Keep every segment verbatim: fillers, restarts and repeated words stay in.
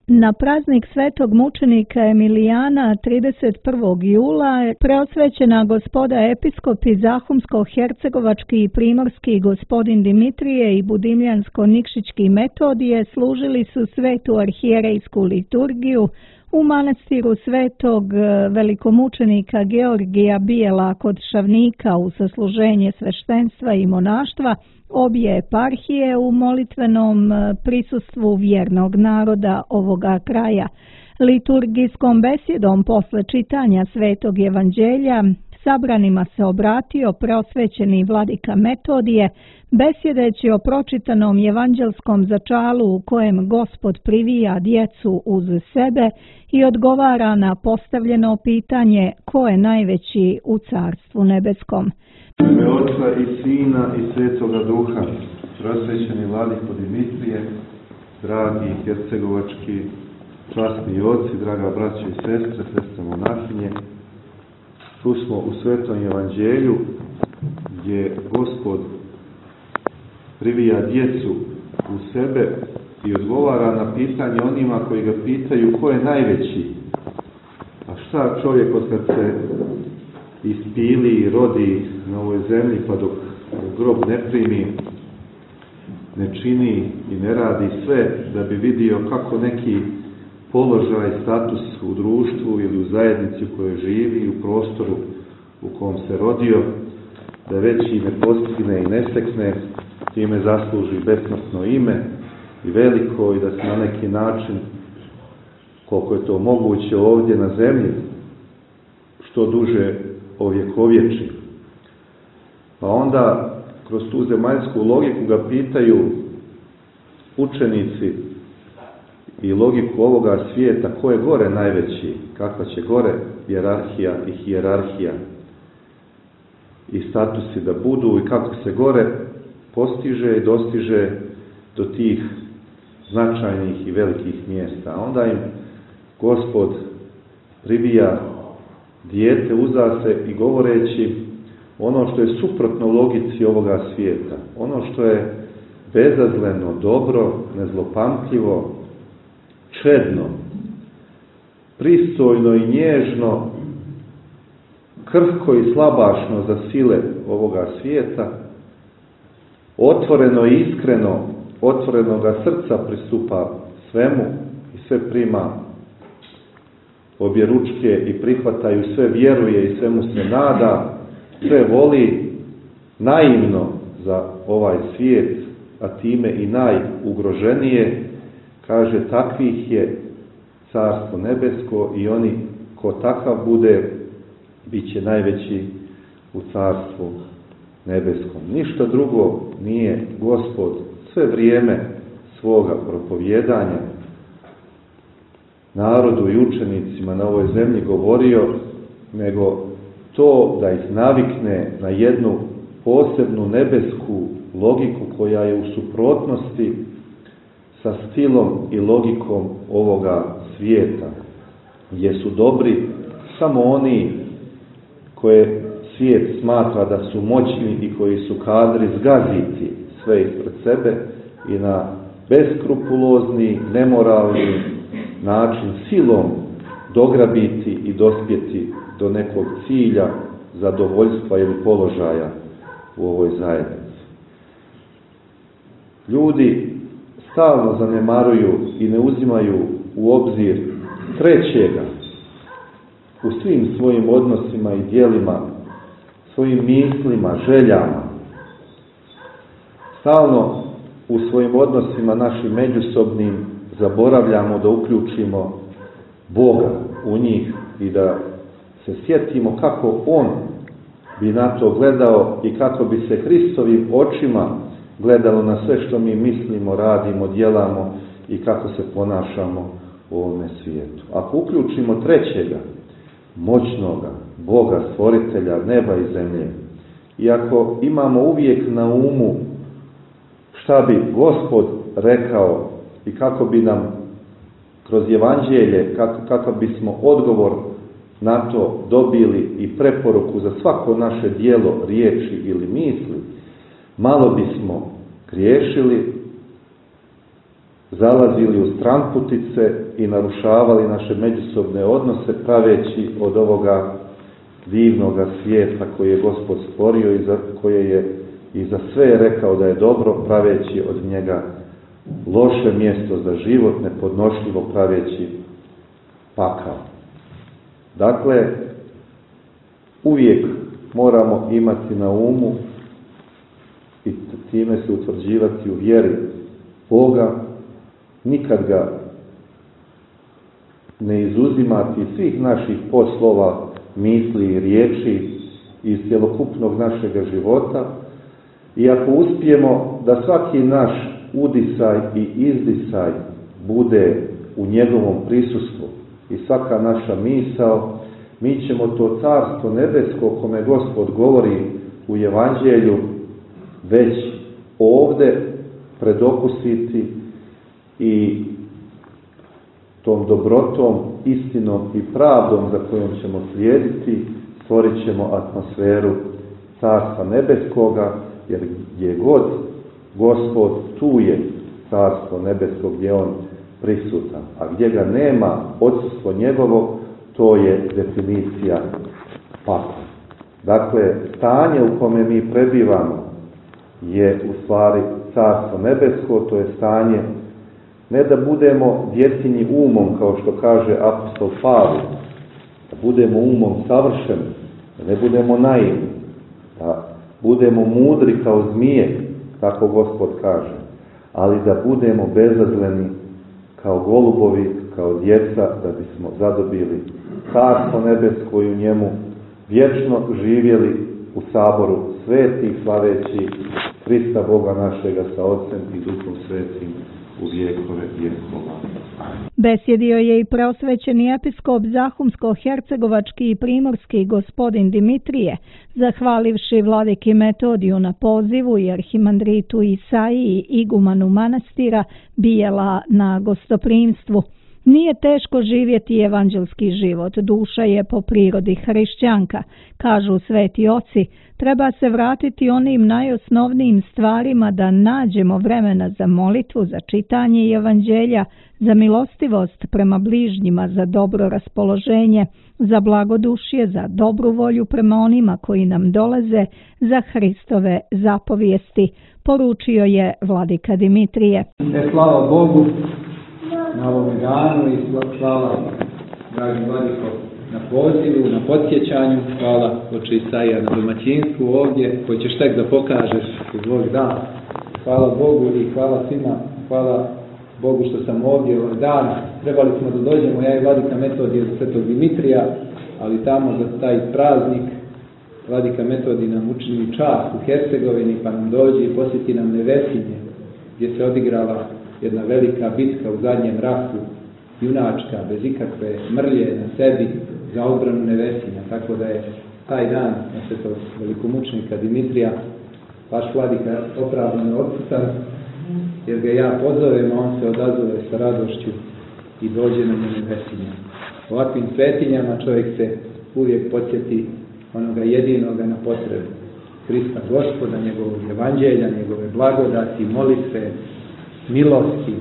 Na praznik svetog mučenika Emilijana trideset prvog jula preosvećena gospoda episkopi Zahumsko-hercegovački i primorski gospodin Dimitrije i Budimljansko-nikšićki Metodije služili su svetu arhijerejsku liturgiju u manastiru svetog velikomučenika Georgija Bijela kod Šavnika u sasluženje sveštenstva i monaštva obje eparhije u molitvenom prisustvu vjernog naroda ovoga kraja. Liturgijskom besjedom posle čitanja Svetog evanđelja sabranima se obratio preosvećeni vladika Metodije, besjedeći o pročitanom evanđelskom začalu u kojem Gospod privija djecu uz sebe i odgovara na postavljeno pitanje ko je najveći u Carstvu nebeskom. U ime Oca i Sina i Svetoga Duha, preosvećeni vladiko Dimitrije, dragi hercegovački časni oci, draga braća i sestre, sestre monahinje, tu smo u Svetom evanđelju gdje Gospod privija djecu u sebe i odgovara na pitanje onima koji ga pitaju ko je najveći. A šta čovjek od kad se ispili i rodi na ovoj zemlji pa dok grob ne primi, ne čini i ne radi sve da bi vidio kako neki položaj, status u društvu ili u zajednici u kojoj živi, u prostoru u kom se rodio, da veći ne postigne i ne stekne, time zasluži besmrtno ime i veliko i da se na neki način, koliko je to moguće ovdje na zemlji, što duže ovjekovječi. Pa onda kroz tu zemaljsku logiku ga pitaju učenici i logiku ovoga svijeta ko je gore najveći, kakva će gore hijerarhija i hijerarhija i statusi da budu i kako se gore postiže i dostiže do tih značajnih i velikih mjesta. A onda im Gospod privija dijete uza se i govoreći ono što je suprotno logici ovoga svijeta, ono što je bezazleno, dobro, nezlopamtljivo, čedno, pristojno i nježno, krhko i slabašno za sile ovoga svijeta, otvoreno i iskreno, otvorenoga srca pristupa svemu i sve prima obje ručke i prihvataju, sve vjeruje i svemu se nada, sve voli naivno za ovaj svijet, a time i najugroženije, kaže takvih je Carstvo nebesko i oni ko takav bude, bit će najveći u Carstvu nebeskom. Ništa drugo nije Gospod sve vrijeme svoga propovjedanja narodu i učenicima na ovoj zemlji govorio, nego to da ih navikne na jednu posebnu nebesku logiku koja je u suprotnosti sa stilom i logikom ovoga svijeta, gdje su dobri samo oni koje svijet smatra da su moćni i koji su kadri zgaziti sve ispred sebe i na beskrupulozni, nemoralni način silom dograbiti i dospjeti do nekog cilja, zadovoljstva ili položaja u ovoj zajednici. Ljudi stalno zanemaruju i ne uzimaju u obzir trećega u svim svojim odnosima i djelima, svojim mislima, željama. Stalno u svojim odnosima našim međusobnim zaboravljamo da uključimo Boga u njih i da se sjetimo kako On bi na to gledao i kako bi se Hristovim očima gledalo na sve što mi mislimo, radimo, djelamo i kako se ponašamo u ovome svijetu. Ako uključimo trećega, moćnoga Boga, stvoritelja neba i zemlje, i ako imamo uvijek na umu šta bi Gospod rekao i kako bi nam kroz evanđelje, kako, kakav bismo odgovor na to dobili i preporuku za svako naše djelo, riječi ili misli, malo bismo griješili zalazili u stranputice i narušavali naše međusobne odnose, praveći od ovoga divnoga svijeta koje je Gospod stvorio i za koje je i za sve rekao da je dobro, praveći od njega loše mjesto za život, nepodnošljivo praveći pakao. Dakle, uvijek moramo imati na umu i time se utvrđivati u vjeri Boga, nikad ga ne izuzimati svih naših poslova, misli i riječi iz cjelokupnog našega života. I ako uspijemo da svaki naš udisaj i izdisaj bude u njegovom prisustvu i svaka naša misao, mi ćemo to carstvo nebesko o kome Gospod govori u Evanđelju već ovdje predokusiti i tom dobrotom, istinom i pravdom za kojom ćemo slijediti, stvorit ćemo atmosferu carstva nebeskoga, jer gdje god Gospod, tu je carstvo nebesko gdje on prisutan, a gdje ga nema, odsustvo njegovo, to je definicija pakla. Dakle, stanje u kome mi prebivamo je u stvari carstvo nebesko, to je stanje ne da budemo djetinji umom, kao što kaže apostol Pavle, da budemo umom savršeni, da ne budemo naivni, da budemo mudri kao zmije, tako Gospod kaže, ali da budemo bezazleni kao golubovi, kao djeca, da bismo zadobili carstvo nebesko i u njemu vječno živjeli u saboru svetih, slaveći Krista Boga našega sa Otcem i Duhom Svetim u vjekove vjekova. Besjedio je i preosvećeni episkop Zahumsko-hercegovački i primorski gospodin Dimitrije, zahvalivši vladiki Metodiju na pozivu i arhimandritu Isaiji i igumanu manastira Bijela na gostoprimstvu. Nije teško živjeti evanđelski život, duša je po prirodi hrišćanka, kažu sveti oci. Treba se vratiti onim najosnovnijim stvarima da nađemo vremena za molitvu, za čitanje evanđelja, za milostivost prema bližnjima, za dobro raspoloženje, za blagodušje, za dobru volju prema onima koji nam dolaze, za Hristove zapovijesti, poručio je vladika Dimitrije. E, slava Bogu na ovom danu i slava, dragi vladiko, na pozivu, na podsjećanju. Hvala oče Isaija na domaćinstvu ovdje, koji ćeš tek da pokažeš u Bog dan. Hvala Bogu i hvala svima. Hvala Bogu što sam ovdje ovaj dan. Trebali smo da dođemo, ja i vladika Metodije za svetog Dimitrija, ali tamo za taj praznik vladika Metodij nam učini čast u Hercegovini, pa nam dođe i posjeti nam Nevesinje, gdje se odigrala jedna velika bitka u zadnjem ratu, junačka, bez ikakve mrlje na sebi, za odbranu Nevesinja. Tako da je taj dan na svetog velikomučenika Dimitrija vaš vladika opravdano odsutan, jer ga ja pozovem, a on se odazove sa radošću i dođe na Nevesinje. Ovakvim svetinjama čovjek se uvijek podsjeti onoga jedinoga na potrebu Krista Gospoda, njegovog evanđelja, njegove blagodati, molitve, milosti.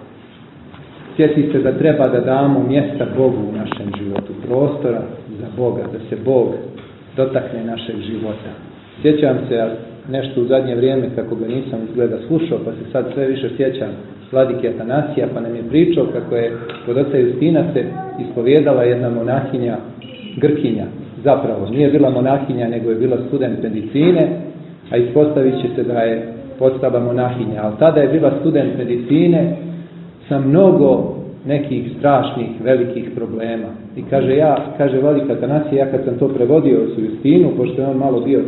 Sjeti se da treba da damo mjesta Bogu u našem životu, prostora za Boga, da se Bog dotakne našeg života. Sjećam se nešto u zadnje vrijeme, kako ga nisam izgleda slušao, pa se sad sve više sjećam vladike Atanasija, pa nam je pričao kako je kod oca Justina se ispovijedala jedna monahinja, Grkinja. Zapravo, nije bila monahinja, nego je bila student medicine, a ispostavit će se da je postala monahinja. Ali tada je bila student medicine sa mnogo nekih strašnih, velikih problema. I kaže, ja, kaže vladika Atanasije, ja kad sam to prevodio su Justinu, pošto je on malo bio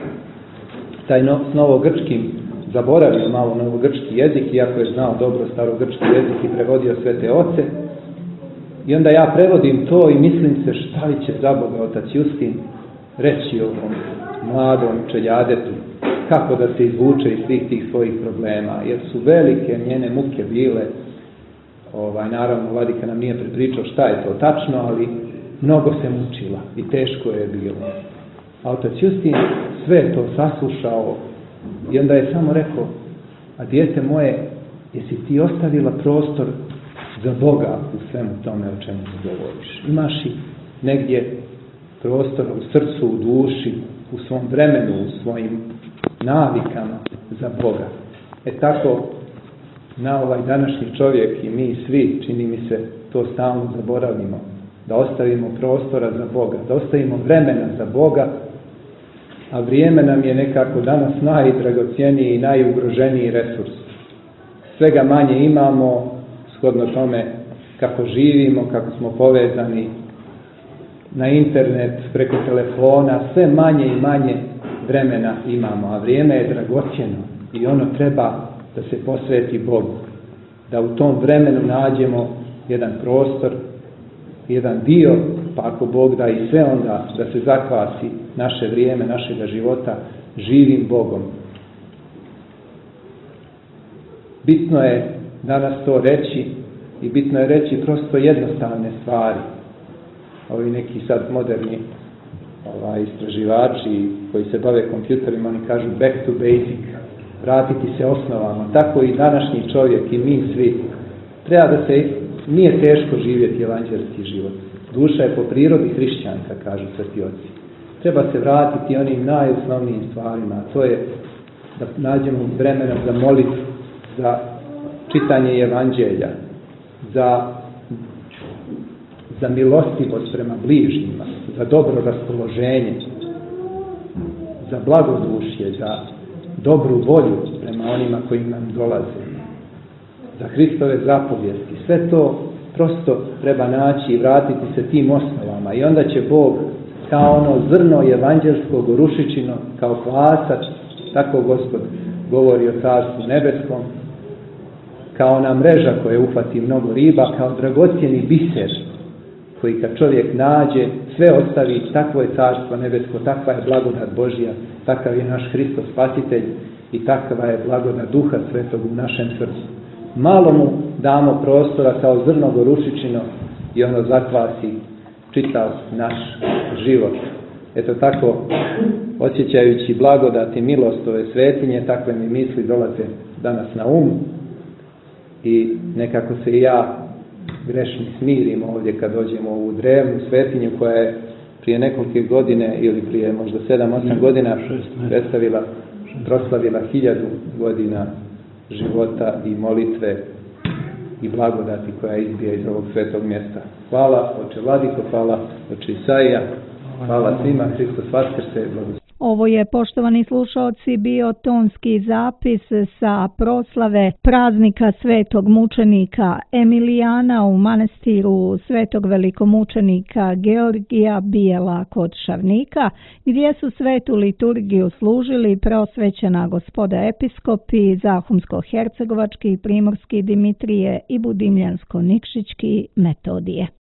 taj no, s novogrčkim, zaboravio malo novogrčki jezik, iako je znao dobro starogrčki jezik i prevodio sve te oce. I onda ja prevodim to i mislim se šta li će za Boga otac Justin reći ovom mladom čeljadetu, kako da se izvuče iz svih tih svojih problema, jer su velike njene muke bile. Ovaj, naravno, vladika nam nije prepričao šta je to tačno, ali mnogo se mučila i teško je bilo. A otac Justin sve to saslušao i onda je samo rekao, a dijete moje, Jesi ti ostavila prostor za Boga u svemu tome o čemu govoriš? Imaš i negdje prostora u srcu, u duši, u svom vremenu, u svojim navikama za Boga. E tako, na ovaj današnji čovjek i mi svi, čini mi se, to stalno zaboravimo. Da ostavimo prostora za Boga, da ostavimo vremena za Boga, a vrijeme nam je nekako danas najdragocjeniji i najugroženiji resurs. Svega manje imamo, shodno tome kako živimo, kako smo povezani na internet, preko telefona, sve manje i manje vremena imamo, a vrijeme je dragocjeno i ono treba da se posveti Bogu. Da u tom vremenu nađemo jedan prostor, jedan dio, pa ako Bog da i sve onda, da se zakvasi naše vrijeme, našega života, živim Bogom. Bitno je danas to reći i bitno je reći prosto jednostavne stvari. Ovi neki sad moderni ovaj, istraživači koji se bave kompjuterima, oni kažu back to basic, vratiti se osnovama. Tako i današnji čovjek i mi svi. Treba da se, nije teško živjeti evanđelski život. Duša je po prirodi hrišćanka, kažu sveti oci. Treba se vratiti onim najosnovnijim stvarima, a to je da nađemo vremena za molitvu, za čitanje evanđelja, za, za milostivost prema bližnjima, za dobro raspoloženje, za blagodušje, za dobru volju prema onima koji nam dolaze, za Hristove zapovijesti. Sve to prosto treba naći i vratiti se tim osnovama i onda će Bog kao ono zrno evanđelskog rušičino, kao kvasac, tako Gospod govori o Carstvu nebeskom, kao ona mreža koja uhvati mnogo riba, kao dragocjeni biser koji kad čovjek nađe, sve ostavi, takvo je Carstvo nebesko, takva je blagodat Božja, takav je naš Hristos Spasitelj i takva je blagodat Duha Svetog u našem srcu. Malo mu damo prostora kao zrno gorušičino i ono zakvasi čitav naš život. Eto tako, osjećajući blagodat i milost ove svetinje, takve mi misli dolaze danas na um i nekako se i ja grešni smirim ovdje kad dođemo u ovu drevnu svetinju koja je prije nekolike godine ili prije možda sedam, osam godina predstavila, proslavila hiljadu godina života i molitve i blagodati koja izbija iz ovog svetog mjesta. Hvala Oče Vladiko, hvala Oče Isaija, hvala svima, Hristos Vaskrse, blagoslovljeni. Ovo je, poštovani slušalci, bio tonski zapis sa proslave praznika svetog mučenika Emilijana u manastiru svetog velikomučenika Georgija Bijela kod Šavnika, gdje su svetu liturgiju služili preosvećena gospoda episkopi Zahumsko-hercegovački, Primorski Dimitrije i Budimljansko-Nikšićki Metodije.